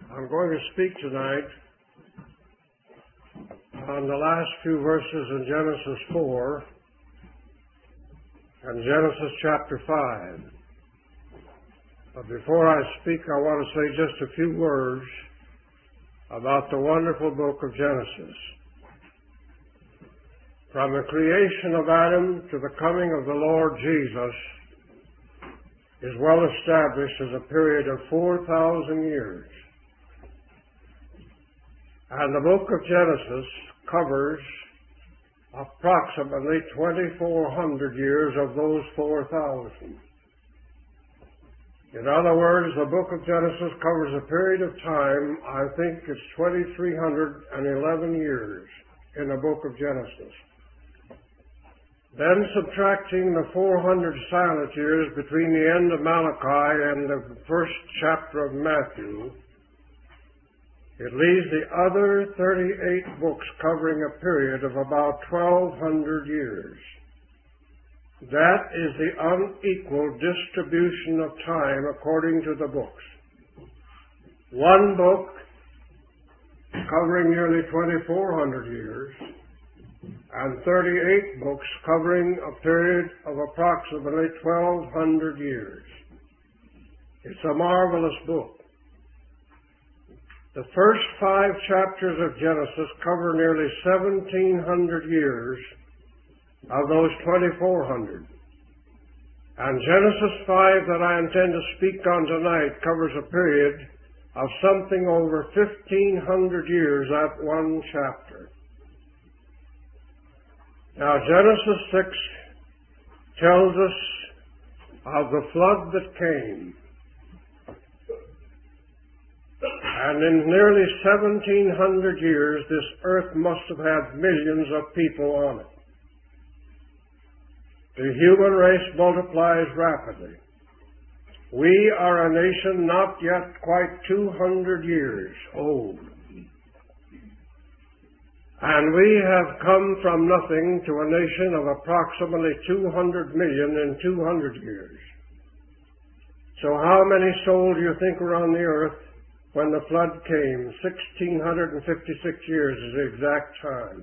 I'm going to speak tonight on the last few verses in Genesis 4 and Genesis chapter 5. But before I speak, I want to say just a few words about the wonderful book of Genesis. From the creation of Adam to the coming of the Lord Jesus is well established as a period of 4,000 years. And the book of Genesis covers approximately 2,400 years of those 4,000. In other words, the book of Genesis covers a period of time, I think it's 2,311 years in the book of Genesis. Then subtracting the 400 silent years between the end of Malachi and the first chapter of Matthew, it leaves the other 38 books covering a period of about 1,200 years. That is the unequal distribution of time according to the books. One book covering nearly 2,400 years, and 38 books covering a period of approximately 1,200 years. It's a marvelous book. The first 5 chapters of Genesis cover nearly 1,700 years of those 2,400. And Genesis 5 that I intend to speak on tonight covers a period of something over 1,500 years, that one chapter. Now, Genesis 6 tells us of the flood that came. And in nearly 1,700 years, this earth must have had millions of people on it. The human race multiplies rapidly. We are a nation not yet quite 200 years old. And we have come from nothing to a nation of approximately 200 million in 200 years. So how many souls do you think were on the earth when the flood came? 1,656 years is the exact time.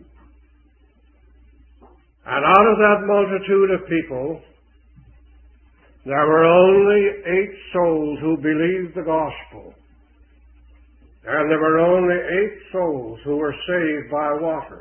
And out of that multitude of people, there were only 8 souls who believed the gospel. And there were only 8 souls who were saved by water.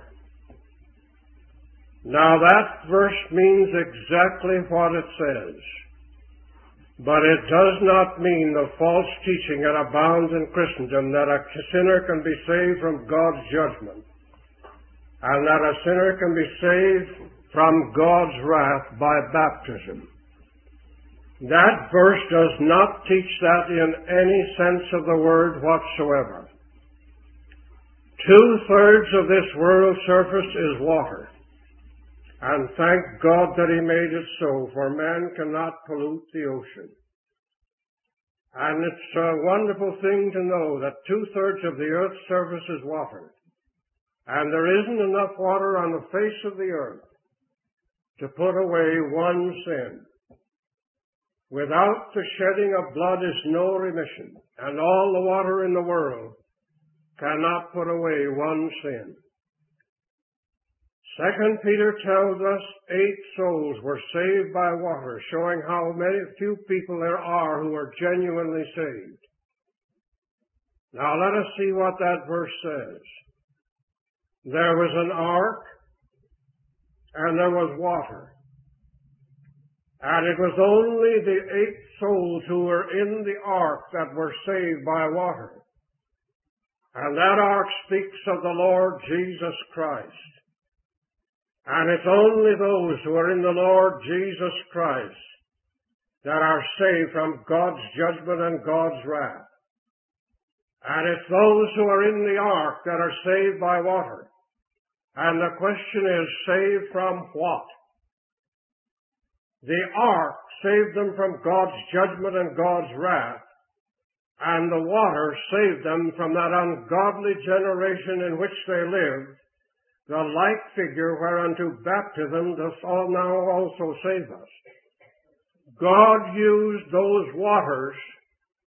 Now that verse means exactly what it says. But it does not mean the false teaching that abounds in Christendom that a sinner can be saved from God's judgment, and that a sinner can be saved from God's wrath by baptism. That verse does not teach that in any sense of the word whatsoever. 2/3 of this world's surface is water. And thank God that He made it so, for man cannot pollute the ocean. And it's a wonderful thing to know that 2/3 of the earth's surface is water. And there isn't enough water on the face of the earth to put away one sin. Without the shedding of blood is no remission, and all the water in the world cannot put away one sin. 2 Peter tells us 8 souls were saved by water, showing how few people there are who are genuinely saved. Now let us see what that verse says. There was an ark, and there was water. And it was only the 8 souls who were in the ark that were saved by water. And that ark speaks of the Lord Jesus Christ. And it's only those who are in the Lord Jesus Christ that are saved from God's judgment and God's wrath. And it's those who are in the ark that are saved by water. And the question is, saved from what? The ark saved them from God's judgment and God's wrath, and the water saved them from that ungodly generation in which they lived, the like figure whereunto baptism doth now also save us. God used those waters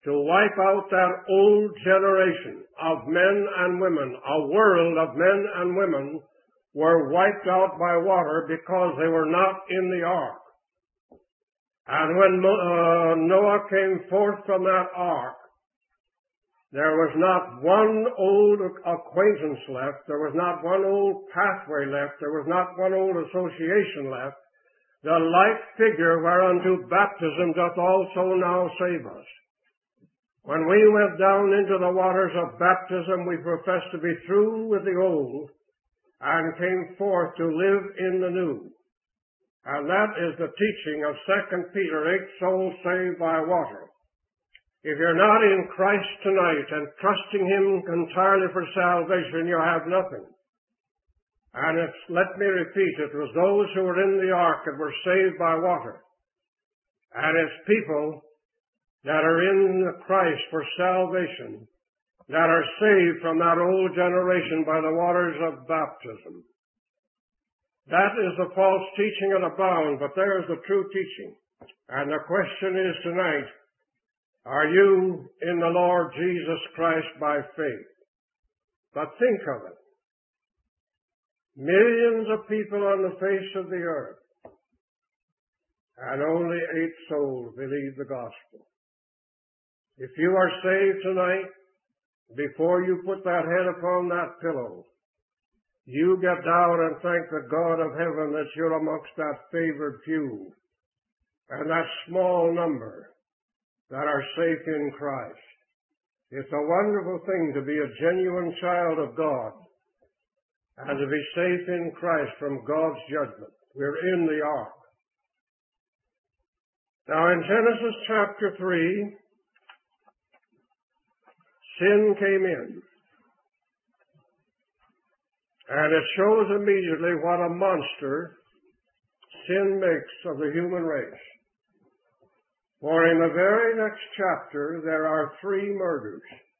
to wipe out that old generation of men and women. A world of men and women were wiped out by water because they were not in the ark. And when Noah came forth from that ark, there was not one old acquaintance left. There was not one old pathway left. There was not one old association left. The like figure whereunto baptism doth also now save us. When we went down into the waters of baptism, we professed to be through with the old and came forth to live in the new. And that is the teaching of 2 Peter 8, souls saved by water. If you're not in Christ tonight and trusting Him entirely for salvation, you have nothing. And let me repeat, it was those who were in the ark that were saved by water. And it's people that are in Christ for salvation that are saved from that old generation by the waters of baptism. That is the false teaching that abound, but there's the true teaching. And the question is tonight, are you in the Lord Jesus Christ by faith? But think of it. Millions of people on the face of the earth, and only 8 souls believe the gospel. If you are saved tonight, before you put that head upon that pillow, you get down and thank the God of heaven that you're amongst that favored few and that small number that are safe in Christ. It's a wonderful thing to be a genuine child of God and to be safe in Christ from God's judgment. We're in the ark. Now in Genesis chapter 3, sin came in. And it shows immediately what a monster sin makes of the human race. For in the very next chapter, there are 3 murders.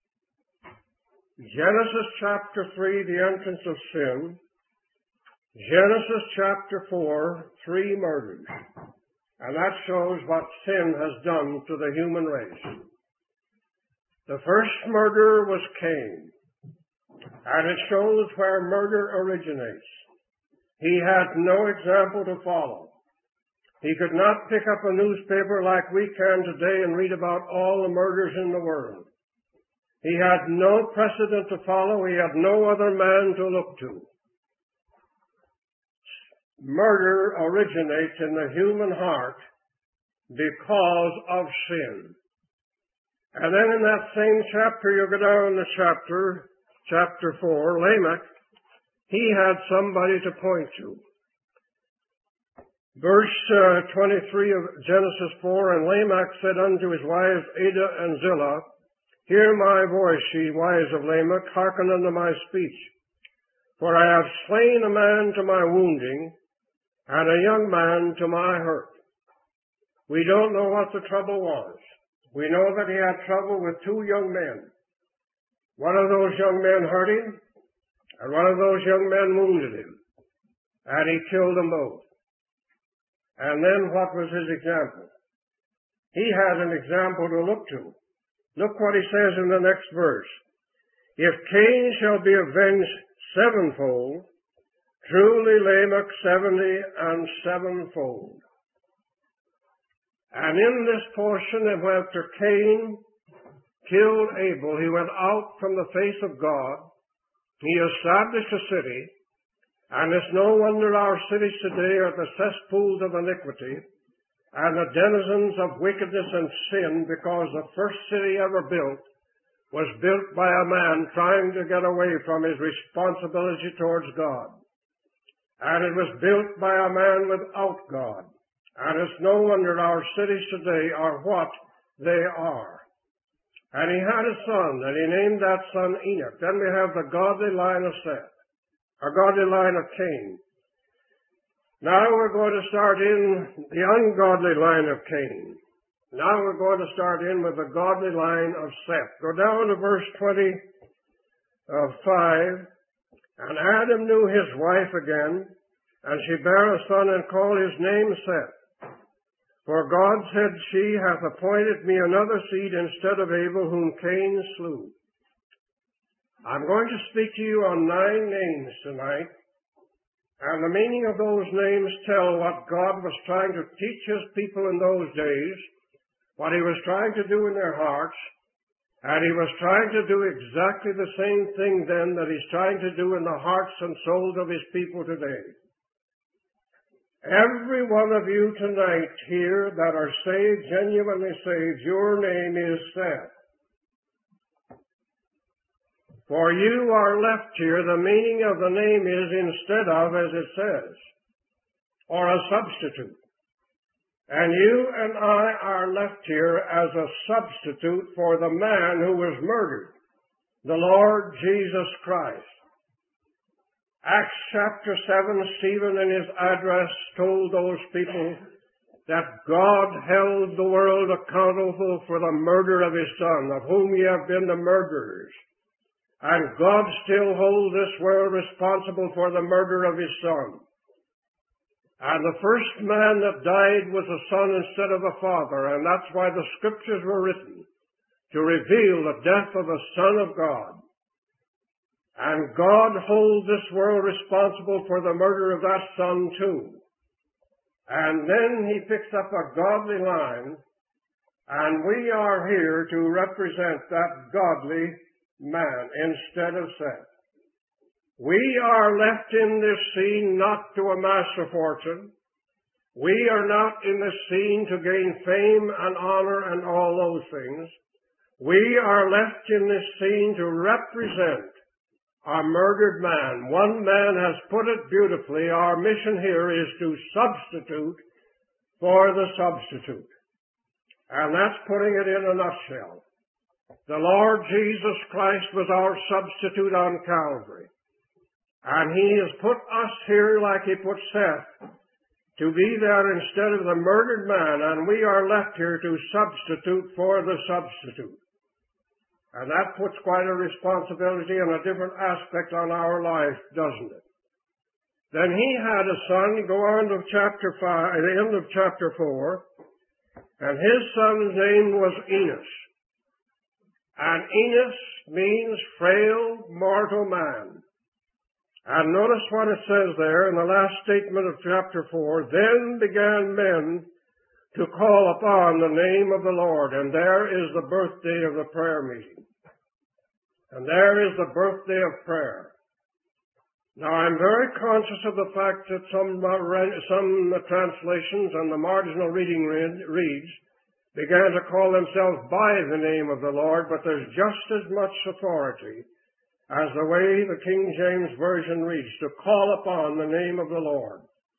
Genesis chapter 3, the entrance of sin. Genesis chapter 4, 3 murders. And that shows what sin has done to the human race. The first murder was Cain. And it shows where murder originates. He had no example to follow. He could not pick up a newspaper like we can today and read about all the murders in the world. He had no precedent to follow. He had no other man to look to. Murder originates in the human heart because of sin. And then in that same chapter, you go down to chapter 4, Lamech, he had somebody to point to. Verse 23 of Genesis 4, and Lamech said unto his wives Adah and Zillah, Hear my voice, ye wives of Lamech, hearken unto my speech. For I have slain a man to my wounding, and a young man to my hurt. We don't know what the trouble was. We know that he had trouble with 2 young men. One of those young men hurt him, and one of those young men wounded him, and he killed them both. And then what was his example? He had an example to look to. Look what he says in the next verse. If Cain shall be avenged 7-fold, truly Lamech 70 and 7-fold. And in this portion, after Cain killed Abel, he went out from the face of God. He established a city, and it's no wonder our cities today are the cesspools of iniquity and the denizens of wickedness and sin, because the first city ever built was built by a man trying to get away from his responsibility towards God. And it was built by a man without God. And it's no wonder our cities today are what they are. And he had a son, and he named that son Enoch. Then we have the godly line of Seth, or godly line of Cain. Now we're going to start in the ungodly line of Cain. Now we're going to start in with the godly line of Seth. Go down to verse 25. And Adam knew his wife again, and she bare a son and called his name Seth. For God said, She hath appointed me another seed instead of Abel, whom Cain slew. I'm going to speak to you on 9 names tonight, and the meaning of those names tell what God was trying to teach His people in those days, what He was trying to do in their hearts, and He was trying to do exactly the same thing then that He's trying to do in the hearts and souls of His people today. Every one of you tonight here that are saved, genuinely saved, your name is Seth. For you are left here, the meaning of the name is instead of, as it says, or a substitute. And you and I are left here as a substitute for the man who was murdered, the Lord Jesus Christ. Acts chapter 7, Stephen in his address told those people that God held the world accountable for the murder of His Son, of whom ye have been the murderers. And God still holds this world responsible for the murder of His Son. And the first man that died was a son instead of a father, and that's why the Scriptures were written, to reveal the death of the Son of God. And God holds this world responsible for the murder of that son too. And then He picks up a godly line, and we are here to represent that godly man instead of Seth. We are left in this scene not to amass a fortune. We are not in this scene to gain fame and honor and all those things. We are left in this scene to represent a murdered man. One man has put it beautifully. Our mission here is to substitute for the substitute. And that's putting it in a nutshell. The Lord Jesus Christ was our substitute on Calvary. And He has put us here like He put Seth to be there instead of the murdered man. And we are left here to substitute for the substitute. And that puts quite a responsibility and a different aspect on our life, doesn't it? Then he had a son, go on to chapter 5, the end of chapter 4, and his son's name was Enos. And Enos means frail, mortal man. And notice what it says there in the last statement of chapter 4, Then began men to call upon the name of the Lord. And there is the birthday of the prayer meeting. And there is the birthday of prayer. Now, I'm very conscious of the fact that some translations and the marginal reading reads began to call themselves by the name of the Lord, but there's just as much authority as the way the King James Version reads, to call upon the name of the Lord.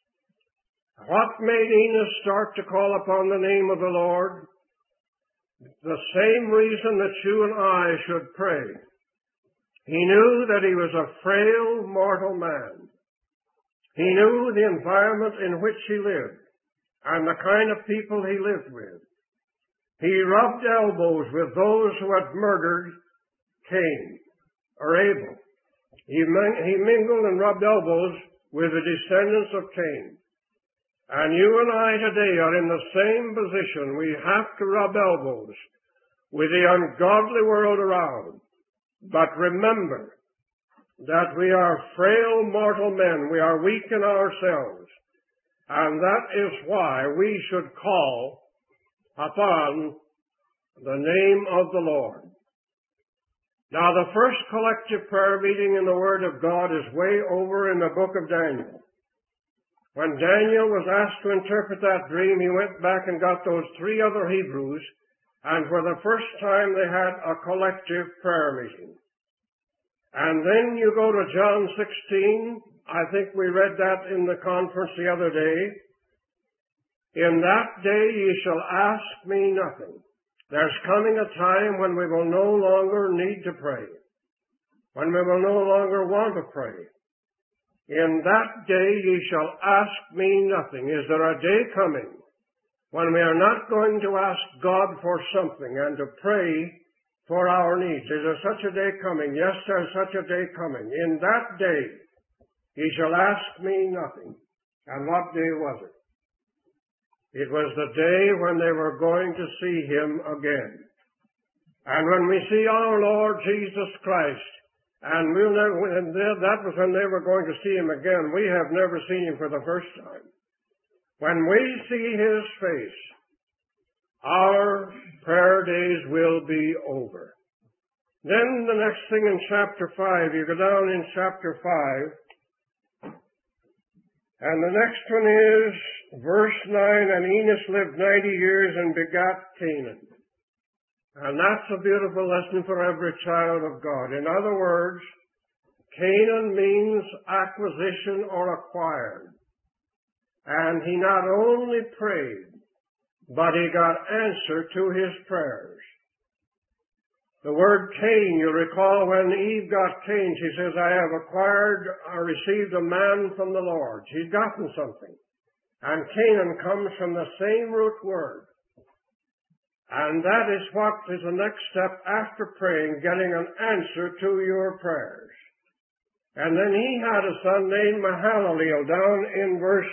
What made Enos start to call upon the name of the Lord? The same reason that you and I should pray. He knew that he was a frail, mortal man. He knew the environment in which he lived and the kind of people he lived with. He rubbed elbows with those who had murdered Cain or Abel. He mingled and rubbed elbows with the descendants of Cain. And you and I today are in the same position. We have to rub elbows with the ungodly world around. But remember that we are frail mortal men. We are weak in ourselves. And that is why we should call upon the name of the Lord. Now, the first collective prayer meeting in the Word of God is way over in the book of Daniel. When Daniel was asked to interpret that dream, he went back and got those 3 other Hebrews, and for the first time they had a collective prayer meeting. And then you go to John 16. I think we read that in the conference the other day. In that day ye shall ask me nothing. There's coming a time when we will no longer need to pray, when we will no longer want to pray. In that day ye shall ask me nothing. Is there a day coming when we are not going to ask God for something and to pray for our needs? Is there such a day coming? Yes, there's such a day coming. In that day ye shall ask me nothing. And what day was it? It was the day when they were going to see Him again. And when we see our Lord Jesus Christ, and that was when they were going to see Him again. We have never seen Him for the first time. When we see His face, our prayer days will be over. Then the next thing in chapter 5, you go down in chapter 5, and the next one is verse 9, and Enos lived 90 years and begat Canaan. And that's a beautiful lesson for every child of God. In other words, Canaan means acquisition or acquired. And he not only prayed, but he got answer to his prayers. The word Cain, you recall when Eve got Cain, she says, I have acquired or received a man from the Lord. She's gotten something. And Canaan comes from the same root word. And that is what is the next step after praying, getting an answer to your prayers. And then he had a son named Mahalaleel down in verse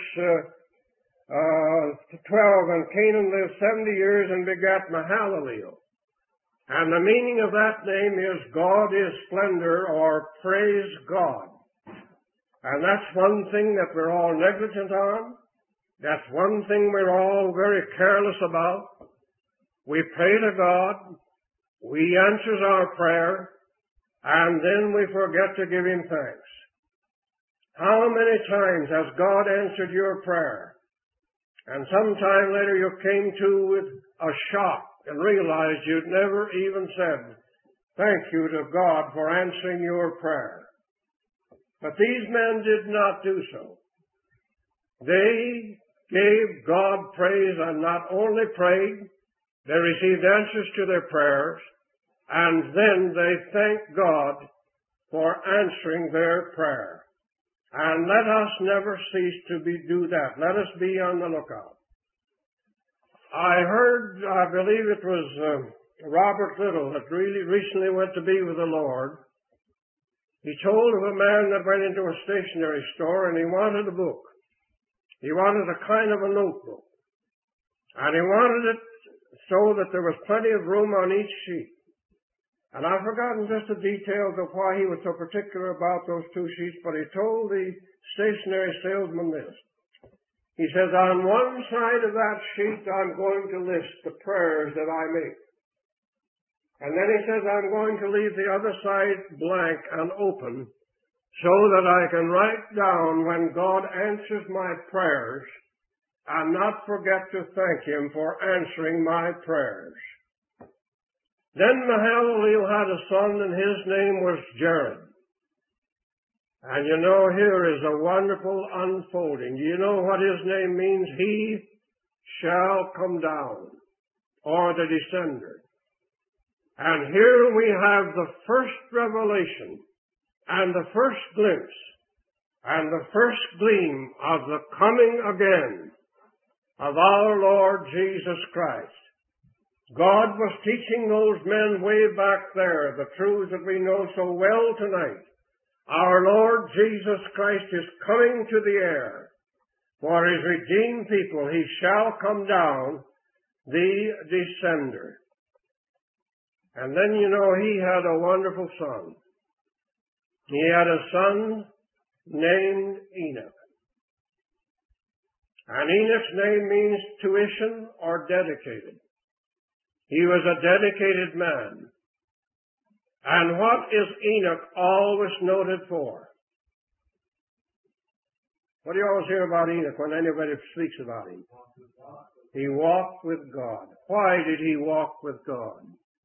12, and Canaan lived 70 years and begat Mahalaleel. And the meaning of that name is God is splendor, or praise God. And that's one thing that we're all negligent on. That's one thing we're all very careless about. We pray to God, He answers our prayer, and then we forget to give Him thanks. How many times has God answered your prayer? And sometime later you came to with a shock and realized you'd never even said, thank you to God for answering your prayer. But these men did not do so. They gave God praise and not only prayed, they received answers to their prayers, and then they thanked God for answering their prayer. And let us never cease to do that. Let us be on the lookout. I believe it was Robert Little that really recently went to be with the Lord. He told of a man that went into a stationery store and he wanted a book. He wanted a kind of a notebook. And he wanted it so that there was plenty of room on each sheet. And I've forgotten just the details of why he was so particular about those two sheets, but he told the stationery salesman this. He says, on one side of that sheet I'm going to list the prayers that I make. And then he says, I'm going to leave the other side blank and open so that I can write down when God answers my prayers and not forget to thank Him for answering my prayers. Then Mahalaleel had a son, and his name was Jared. And you know, here is a wonderful unfolding. Do you know what his name means? He shall come down, or the descender. And here we have the first revelation, and the first glimpse, and the first gleam of the coming again of our Lord Jesus Christ. God was teaching those men way back there the truths that we know so well tonight. Our Lord Jesus Christ is coming to the air. For His redeemed people, He shall come down, the descender. And then, you know, he had a wonderful son. He had a son named Enoch. And Enoch's name means tuition or dedicated. He was a dedicated man. And what is Enoch always noted for? What do you always hear about Enoch when anybody speaks about him? He walked with God. Why did he walk with God?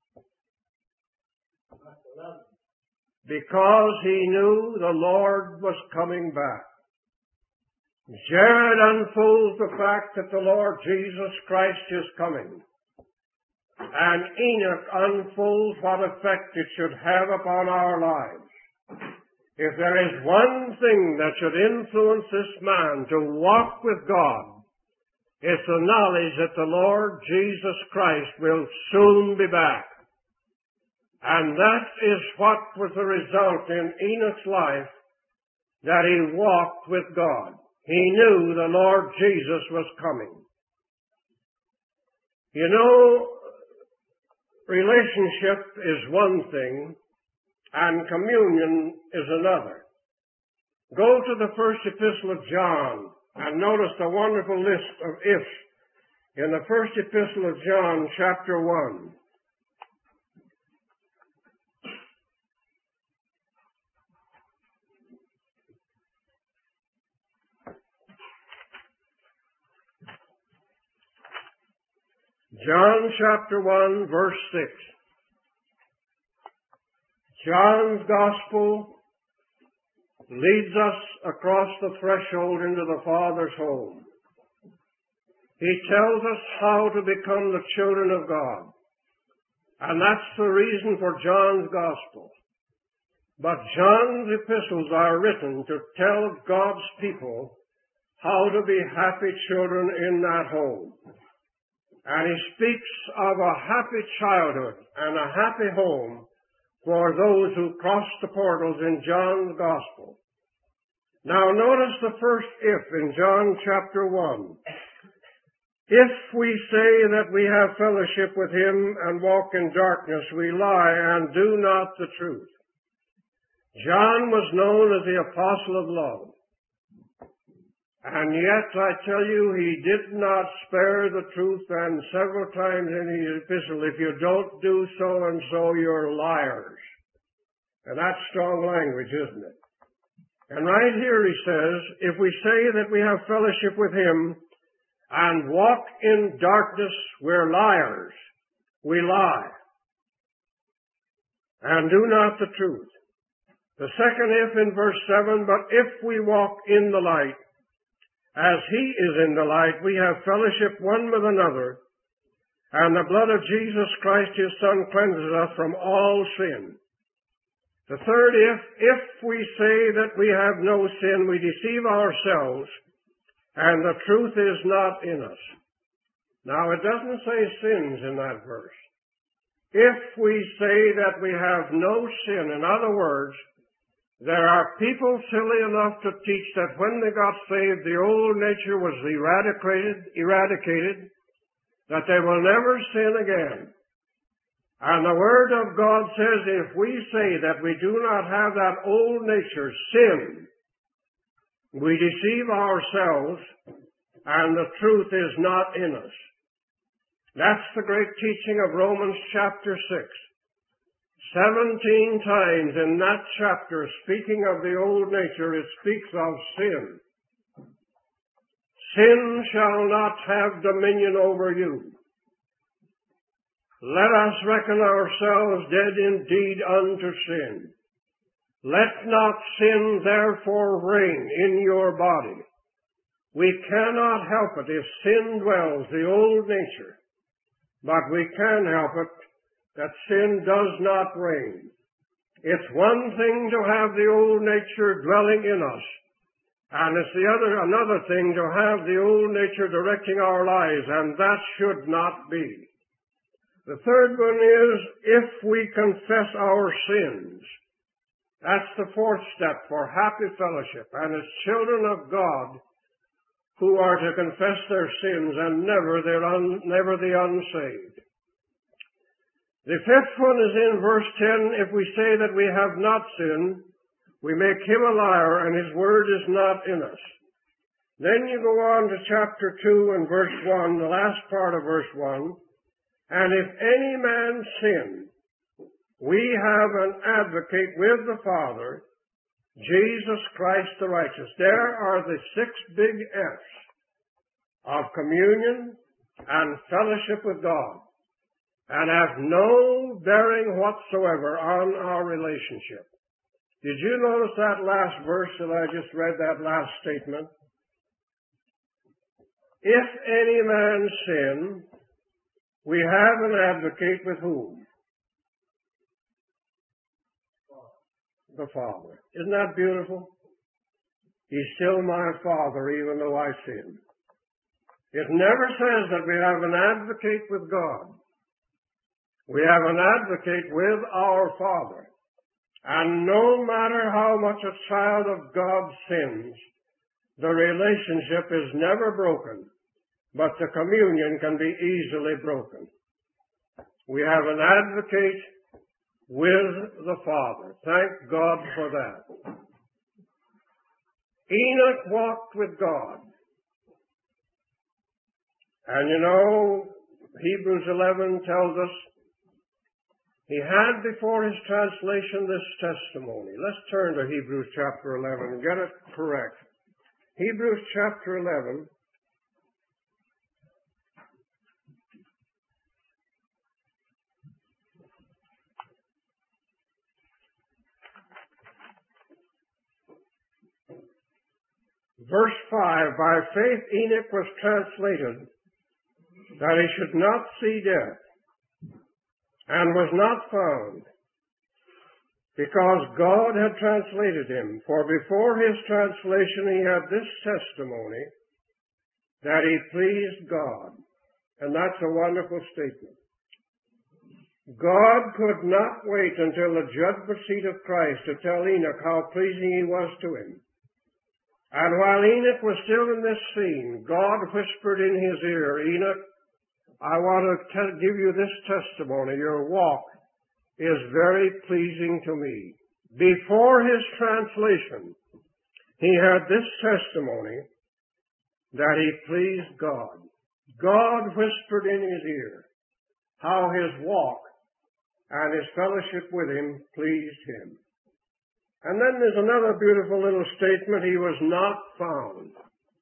Because he knew the Lord was coming back. Jared unfolds the fact that the Lord Jesus Christ is coming. And Enoch unfolds what effect it should have upon our lives. If there is one thing that should influence this man to walk with God, it's the knowledge that the Lord Jesus Christ will soon be back. And that is what was the result in Enoch's life, that he walked with God. He knew the Lord Jesus was coming. You know, relationship is one thing, and communion is another. Go to the first epistle of John and notice the wonderful list of ifs in the first epistle of John, chapter 1. John chapter 1, verse 6. John's gospel leads us across the threshold into the Father's home. He tells us how to become the children of God. And that's the reason for John's gospel. But John's epistles are written to tell God's people how to be happy children in that home. And he speaks of a happy childhood and a happy home for those who cross the portals in John's gospel. Now notice the first if in John chapter 1. If we say that we have fellowship with him and walk in darkness, we lie and do not the truth. John was known as the apostle of love. And yet, I tell you, he did not spare the truth, and several times in his epistle, if you don't do so and so, you're liars. And that's strong language, isn't it? And right here he says, if we say that we have fellowship with him and walk in darkness, we're liars. We lie and do not the truth. The second if in verse 7, but if we walk in the light, as he is in the light, we have fellowship one with another, and the blood of Jesus Christ, his Son, cleanses us from all sin. The third if we say that we have no sin, we deceive ourselves, and the truth is not in us. Now, it doesn't say sins in that verse. If we say that we have no sin, in other words, there are people silly enough to teach that when they got saved, the old nature was eradicated, that they will never sin again. And the Word of God says if we say that we do not have that old nature, sin, we deceive ourselves, and the truth is not in us. That's the great teaching of Romans chapter 6. 17 times in that chapter, speaking of the old nature, it speaks of sin. Sin shall not have dominion over you. Let us reckon ourselves dead indeed unto sin. Let not sin therefore reign in your body. We cannot help it if sin dwells, the old nature. But we can help it that sin does not reign. It's one thing to have the old nature dwelling in us, and it's another thing to have the old nature directing our lives, and that should not be. The third one is if we confess our sins. That's the fourth step for happy fellowship, and it's children of God who are to confess their sins and never the unsaved. The fifth one is in verse 10, if we say that we have not sinned, we make him a liar, and his word is not in us. Then you go on to chapter 2 and verse 1, the last part of verse 1, and if any man sin, we have an advocate with the Father, Jesus Christ the righteous. There are the 6 big F's of communion and fellowship with God, and have no bearing whatsoever on our relationship. Did you notice that last verse that I just read, that last statement? If any man sin, we have an advocate with whom? The Father. Isn't that beautiful? He's still my Father even though I sin. It never says that we have an advocate with God. We have an advocate with our Father. And no matter how much a child of God sins, the relationship is never broken. but the communion can be easily broken. We have an advocate with the Father. Thank God for that. Enoch walked with God. And you know, Hebrews 11 tells us he had before his translation this testimony. Let's turn to Hebrews chapter 11 and get it correct. Hebrews chapter 11. Verse 5, by faith Enoch was translated that he should not see death, and was not found, because God had translated him. For before his translation he had this testimony, that he pleased God. And that's a wonderful statement. God could not wait until the judgment seat of Christ to tell Enoch how pleasing he was to him. And while Enoch was still in this scene, God whispered in his ear, Enoch, I want to give you this testimony. Your walk is very pleasing to me. Before his translation, he had this testimony that he pleased God. God whispered in his ear how his walk and his fellowship with him pleased him. And then there's another beautiful little statement, he was not found.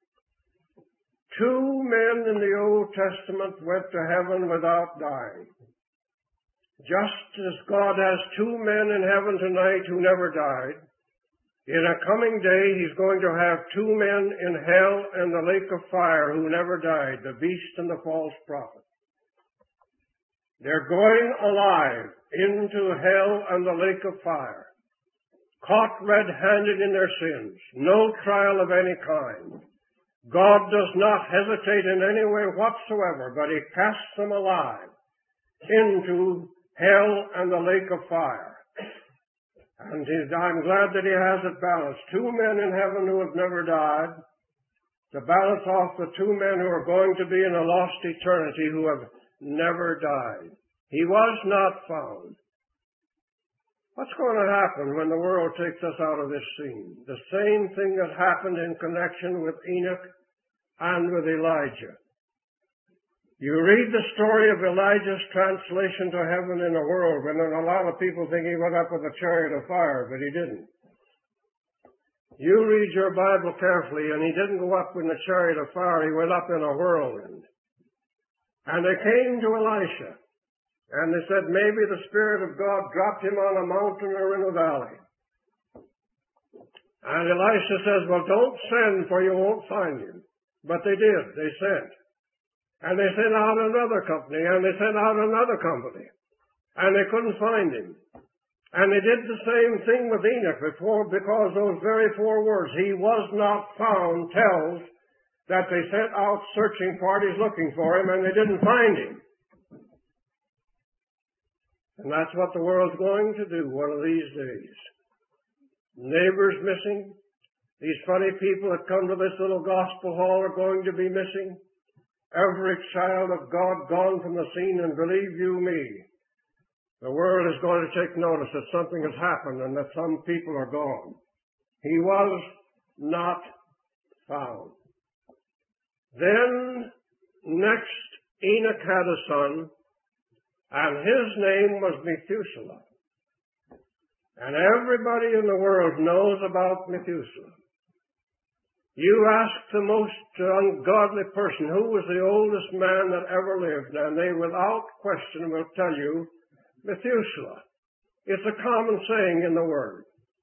Two men in the Old Testament went to heaven without dying. Just as God has two men in heaven tonight who never died, in a coming day he's going to have two men in hell and the lake of fire who never died, the beast and the false prophet. They're going alive into hell and the lake of fire, caught red-handed in their sins, no trial of any kind. God does not hesitate in any way whatsoever, but he casts them alive into hell and the lake of fire. And I'm glad that he has it balanced. Two men in heaven who have never died, to balance off the two men who are going to be in a lost eternity who have never died. He was not found. What's going to happen when the world takes us out of this scene? The same thing that happened in connection with Enoch and with Elijah. You read the story of Elijah's translation to heaven in a whirlwind, and a lot of people think he went up with a chariot of fire, but he didn't. You read your Bible carefully, and he didn't go up in a chariot of fire, he went up in a whirlwind. And they came to Elisha, and they said, maybe the Spirit of God dropped him on a mountain or in a valley. And Elisha says, well, don't send, for you won't find him. But they did. They sent. And they sent out another company, and they sent out another company. And they couldn't find him. And they did the same thing with Enoch before, because those very four words, he was not found, tells that they sent out searching parties looking for him, and they didn't find him. And that's what the world's going to do one of these days. Neighbors missing. These funny people that come to this little gospel hall are going to be missing. Every child of God gone from the scene, and believe you me, the world is going to take notice that something has happened and that some people are gone. He was not found. Then, next, Enoch had a son, and his name was Methuselah. And everybody in the world knows about Methuselah. You ask the most ungodly person who was the oldest man that ever lived, and they without question will tell you Methuselah. It's a common saying in the Word.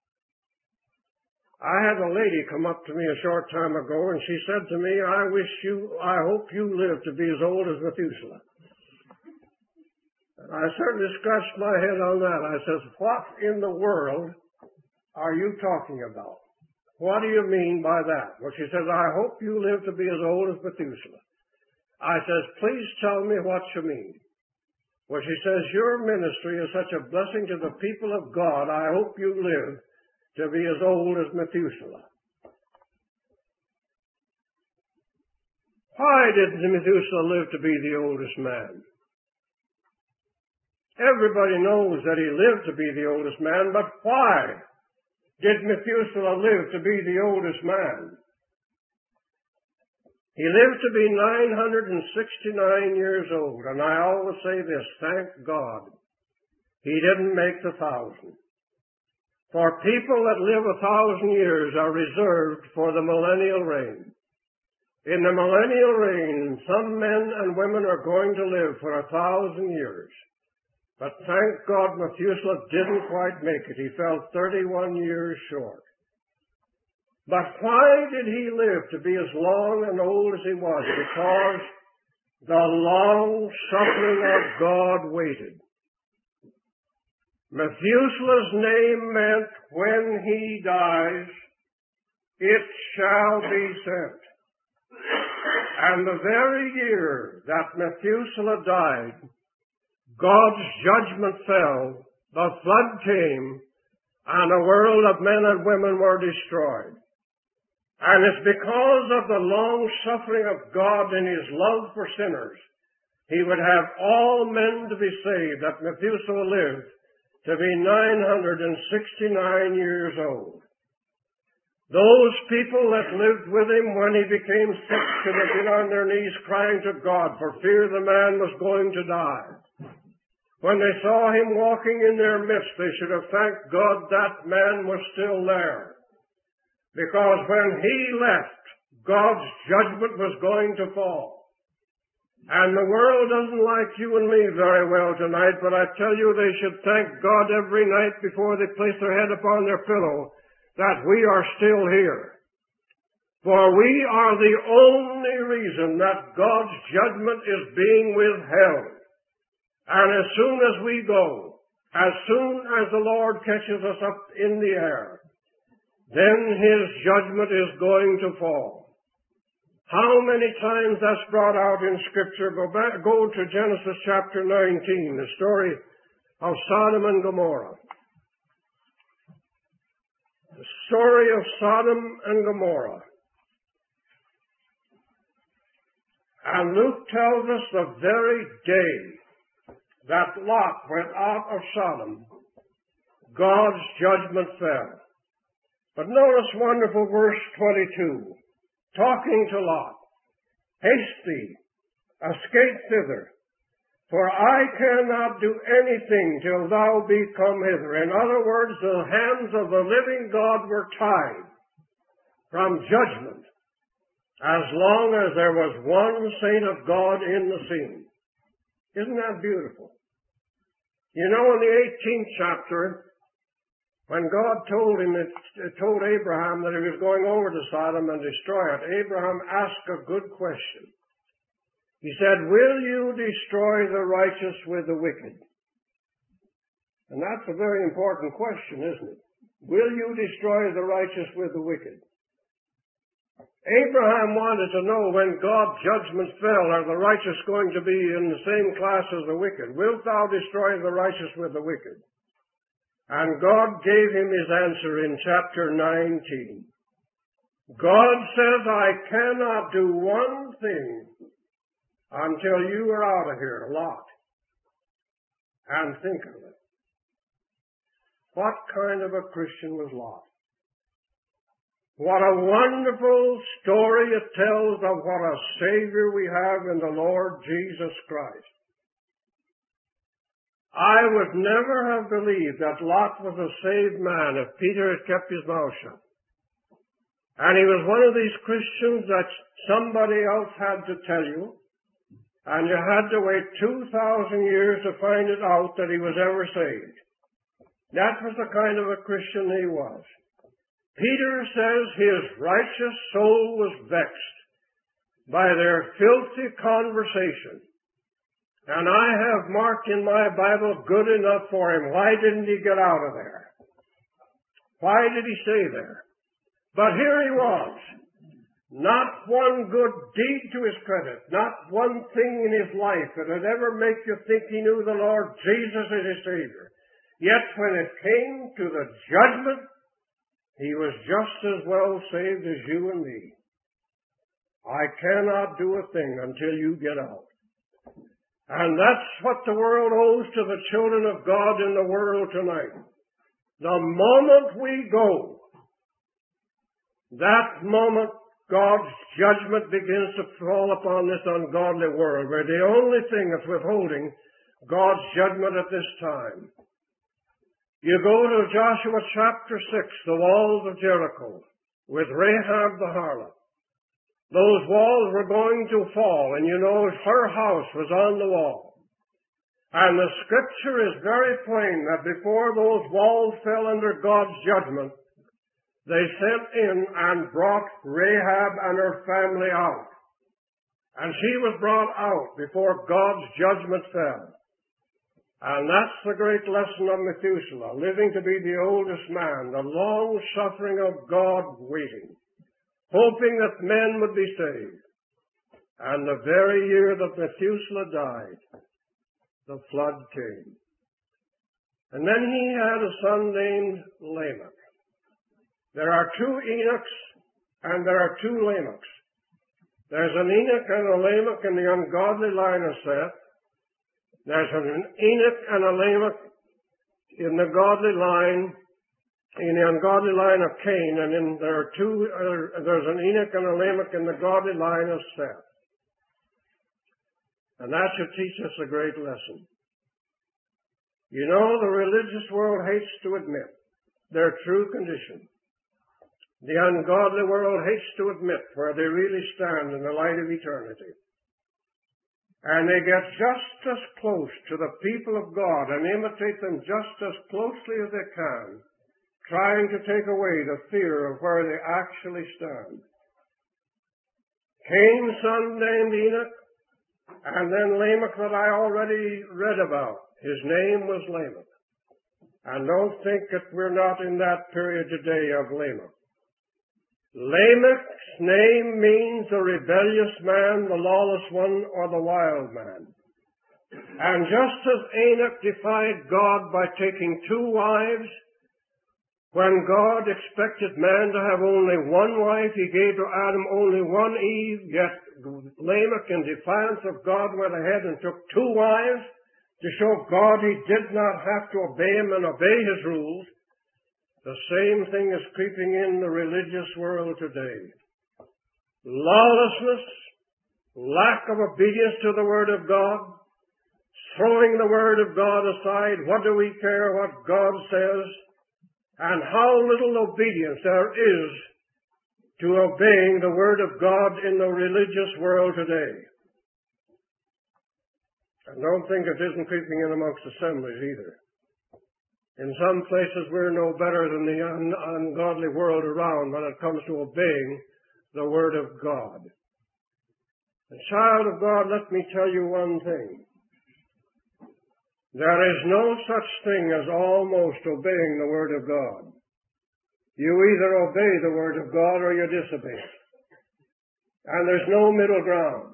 I had a lady come up to me a short time ago, and she said to me, I hope you live to be as old as Methuselah. And I certainly scratched my head on that. I says, what in the world are you talking about? What do you mean by that? Well, she says, I hope you live to be as old as Methuselah. I says, please tell me what you mean. Well, she says, your ministry is such a blessing to the people of God, I hope you live to be as old as Methuselah. Why didn't Methuselah live to be the oldest man? Everybody knows that he lived to be the oldest man, but why did Methuselah live to be the oldest man? He lived to be 969 years old, and I always say this, thank God he didn't make the 1,000. For people that live 1,000 years are reserved for the millennial reign. In the millennial reign, some men and women are going to live for 1,000 years. But thank God Methuselah didn't quite make it. He fell 31 years short. But why did he live to be as long and old as he was? Because the long suffering of God waited. Methuselah's name meant, when he dies, it shall be sent. And the very year that Methuselah died, God's judgment fell, the flood came, and a world of men and women were destroyed. And it's because of the long suffering of God in his love for sinners, he would have all men to be saved, that Methuselah lived to be 969 years old. Those people that lived with him when he became sick should have been on their knees crying to God for fear the man was going to die. When they saw him walking in their midst, they should have thanked God that man was still there. Because when he left, God's judgment was going to fall. And the world doesn't like you and me very well tonight, but I tell you they should thank God every night before they place their head upon their pillow that we are still here. For we are the only reason that God's judgment is being withheld. And as soon as we go, as soon as the Lord catches us up in the air, then his judgment is going to fall. How many times that's brought out in Scripture? Go to Genesis chapter 19, the story of Sodom and Gomorrah. The story of Sodom and Gomorrah. And Luke tells us the very day that Lot went out of Sodom, God's judgment fell. But notice wonderful verse 22, talking to Lot. Haste thee, escape thither, for I cannot do anything till thou be come hither. In other words, the hands of the living God were tied from judgment as long as there was one saint of God in the scene. Isn't that beautiful? You know, in the 18th chapter, when God told Abraham that he was going over to Sodom and destroy it, Abraham asked a good question. He said, will you destroy the righteous with the wicked? And that's a very important question, isn't it? Will you destroy the righteous with the wicked? Abraham wanted to know, when God's judgment fell, are the righteous going to be in the same class as the wicked? Wilt thou destroy the righteous with the wicked? And God gave him his answer in chapter 19. God says, I cannot do one thing until you are out of here, Lot. And think of it. What kind of a Christian was Lot? What a wonderful story it tells of what a Savior we have in the Lord Jesus Christ. I would never have believed that Lot was a saved man if Peter had kept his mouth shut. And he was one of these Christians that somebody else had to tell you, and you had to wait 2,000 years to find it out that he was ever saved. That was the kind of a Christian he was. Peter says his righteous soul was vexed by their filthy conversation. And I have marked in my Bible good enough for him. Why didn't he get out of there? Why did he stay there? But here he was. Not one good deed to his credit. Not one thing in his life that would ever make you think he knew the Lord Jesus as his Savior. Yet when it came to the judgment, he was just as well saved as you and me. I cannot do a thing until you get out. And that's what the world owes to the children of God in the world tonight. The moment we go, that moment God's judgment begins to fall upon this ungodly world. We're the only thing that's withholding God's judgment at this time. You go to Joshua chapter 6, the walls of Jericho, with Rahab the harlot. Those walls were going to fall, and you know her house was on the wall. And the scripture is very plain that before those walls fell under God's judgment, they sent in and brought Rahab and her family out. And she was brought out before God's judgment fell. And that's the great lesson of Methuselah, living to be the oldest man, the long suffering of God waiting, hoping that men would be saved. And the very year that Methuselah died, the flood came. And then he had a son named Lamech. There are two Enochs and there are two Lamechs. There's an Enoch and a Lamech in the ungodly line of Seth. There's an Enoch and a Lamech in the godly line, in the ungodly line of Cain, and there's an Enoch and a Lamech in the godly line of Seth. And that should teach us a great lesson. You know, the religious world hates to admit their true condition. The ungodly world hates to admit where they really stand in the light of eternity. And they get just as close to the people of God and imitate them just as closely as they can, trying to take away the fear of where they actually stand. Cain's son named Enoch, and then Lamech that I already read about. His name was Lamech. And don't think that we're not in that period today of Lamech. Lamech's name means the rebellious man, the lawless one, or the wild man. And just as Enoch defied God by taking two wives, when God expected man to have only one wife, he gave to Adam only one Eve, yet Lamech, in defiance of God, went ahead and took two wives to show God he did not have to obey him and obey his rules. The same thing is creeping in the religious world today. Lawlessness, lack of obedience to the Word of God, throwing the Word of God aside. What do we care what God says? And how little obedience there is to obeying the Word of God in the religious world today. And don't think it isn't creeping in amongst assemblies either. In some places we're no better than the ungodly world around when it comes to obeying the Word of God. And child of God, let me tell you one thing. There is no such thing as almost obeying the Word of God. You either obey the Word of God or you disobey it. And there's no middle ground.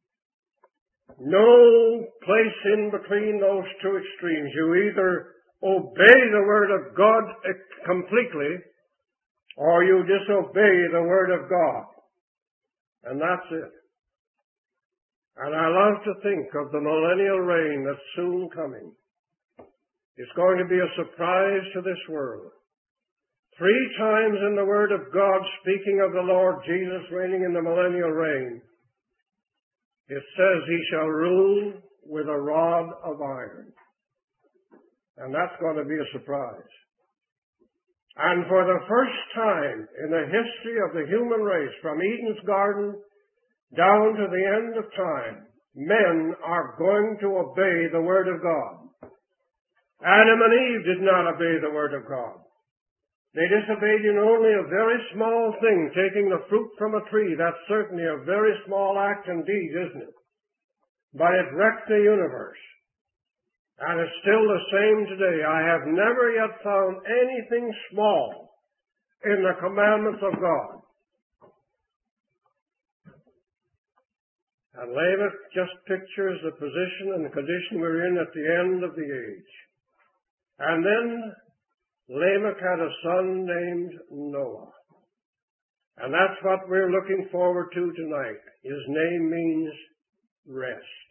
No place in between those two extremes. You either obey the Word of God completely, or you disobey the Word of God. And that's it. And I love to think of the millennial reign that's soon coming. It's going to be a surprise to this world. 3 times in the Word of God, speaking of the Lord Jesus reigning in the millennial reign, it says he shall rule with a rod of iron. And that's going to be a surprise. And for the first time in the history of the human race, from Eden's garden down to the end of time, men are going to obey the Word of God. Adam and Eve did not obey the Word of God. They disobeyed in only a very small thing, taking the fruit from a tree. That's certainly a very small act indeed, isn't it? But it wrecked the universe. And it's still the same today. I have never yet found anything small in the commandments of God. And Lamech just pictures the position and the condition we're in at the end of the age. And then Lamech had a son named Noah. And that's what we're looking forward to tonight. His name means rest.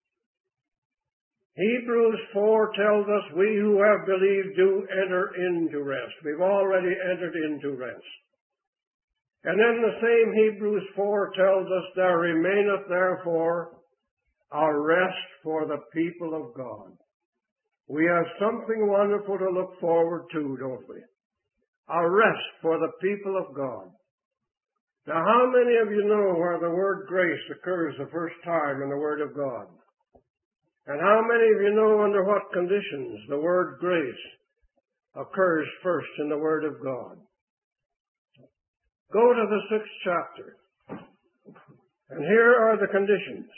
Hebrews 4 tells us we who have believed do enter into rest. We've already entered into rest. And then the same Hebrews 4 tells us there remaineth therefore a rest for the people of God. We have something wonderful to look forward to, don't we? A rest for the people of God. Now, how many of you know where the word grace occurs the first time in the Word of God? And how many of you know under what conditions the word grace occurs first in the Word of God? Go to the 6th chapter. And here are the conditions.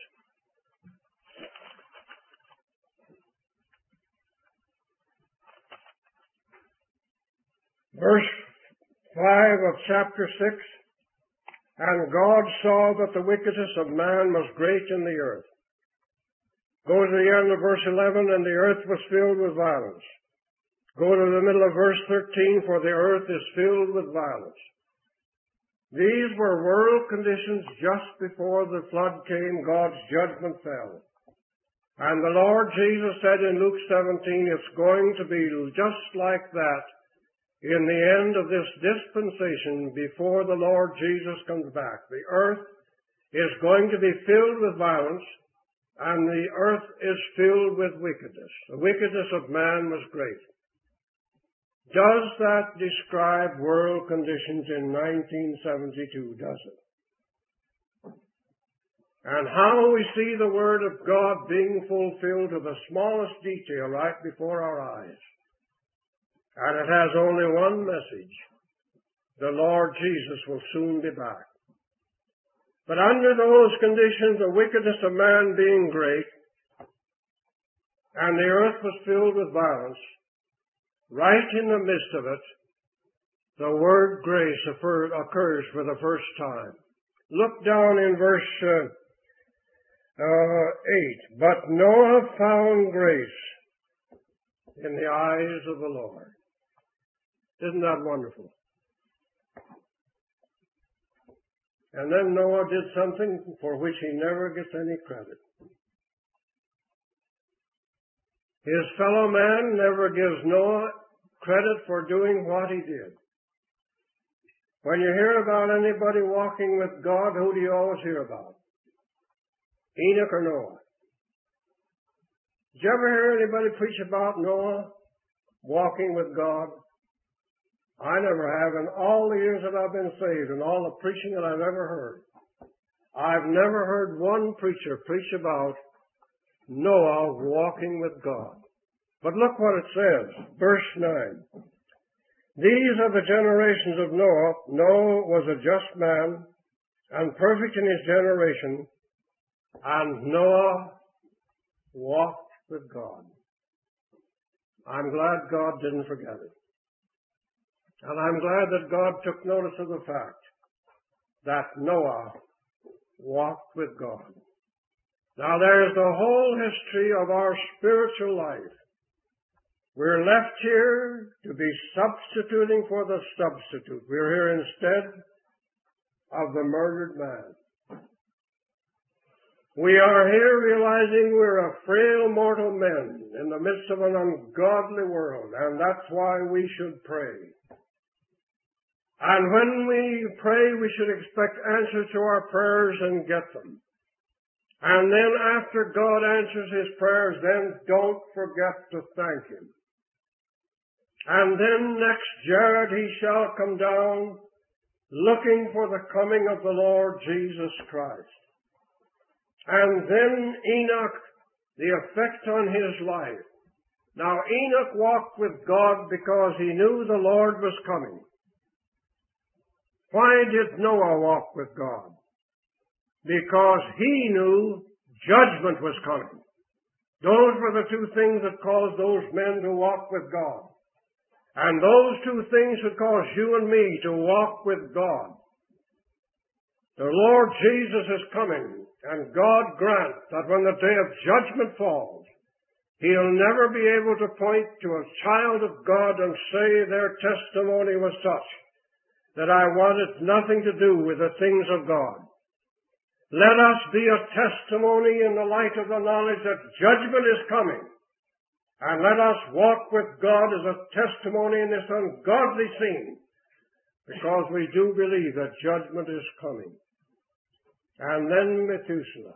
Verse 5 of chapter 6. And God saw that the wickedness of man was great in the earth. Go to the end of verse 11, and the earth was filled with violence. Go to the middle of verse 13, for the earth is filled with violence. These were world conditions just before the flood came, God's judgment fell. And the Lord Jesus said in Luke 17, it's going to be just like that in the end of this dispensation before the Lord Jesus comes back. The earth is going to be filled with violence, and the earth is filled with wickedness. The wickedness of man was great. Does that describe world conditions in 1972? Does it? And how we see the Word of God being fulfilled to the smallest detail right before our eyes. And it has only one message. The Lord Jesus will soon be back. But under those conditions, the wickedness of man being great, and the earth was filled with violence, right in the midst of it, the word grace occurs for the first time. Look down in verse 8. But Noah found grace in the eyes of the Lord. Isn't that wonderful? And then Noah did something for which he never gets any credit. His fellow man never gives Noah credit for doing what he did. When you hear about anybody walking with God, who do you always hear about? Enoch or Noah? Did you ever hear anybody preach about Noah walking with God? I never have in all the years that I've been saved and all the preaching that I've ever heard. I've never heard one preacher preach about Noah walking with God. But look what it says, verse 9. These are the generations of Noah. Noah was a just man and perfect in his generation, and Noah walked with God. I'm glad God didn't forget it. And I'm glad that God took notice of the fact that Noah walked with God. Now there's the whole history of our spiritual life. We're left here to be substituting for the substitute. We're here instead of the murdered man. We are here realizing we're a frail mortal men in the midst of an ungodly world, and that's why we should pray. And when we pray, we should expect answers to our prayers and get them. And then after God answers his prayers, then don't forget to thank him. And then next Jared he shall come down, looking for the coming of the Lord Jesus Christ. And then Enoch, the effect on his life. Now Enoch walked with God because he knew the Lord was coming. Why did Noah walk with God? Because he knew judgment was coming. Those were the two things that caused those men to walk with God. And those two things would cause you and me to walk with God. The Lord Jesus is coming, and God grant that when the day of judgment falls, he'll never be able to point to a child of God and say their testimony was such that I wanted nothing to do with the things of God. Let us be a testimony in the light of the knowledge that judgment is coming. And let us walk with God as a testimony in this ungodly scene, because we do believe that judgment is coming. And then Methuselah,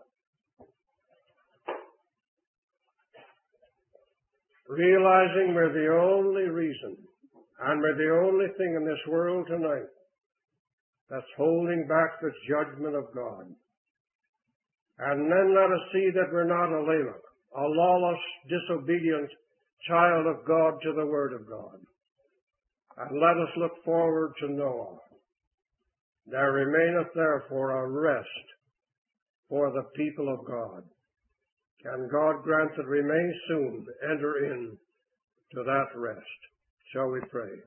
realizing we're the only reason and we're the only thing in this world tonight that's holding back the judgment of God. And then let us see that we're not a Lamech, a lawless, disobedient child of God to the Word of God. And let us look forward to Noah. There remaineth therefore a rest for the people of God. And God grant that we may soon enter in to that rest. Shall we pray?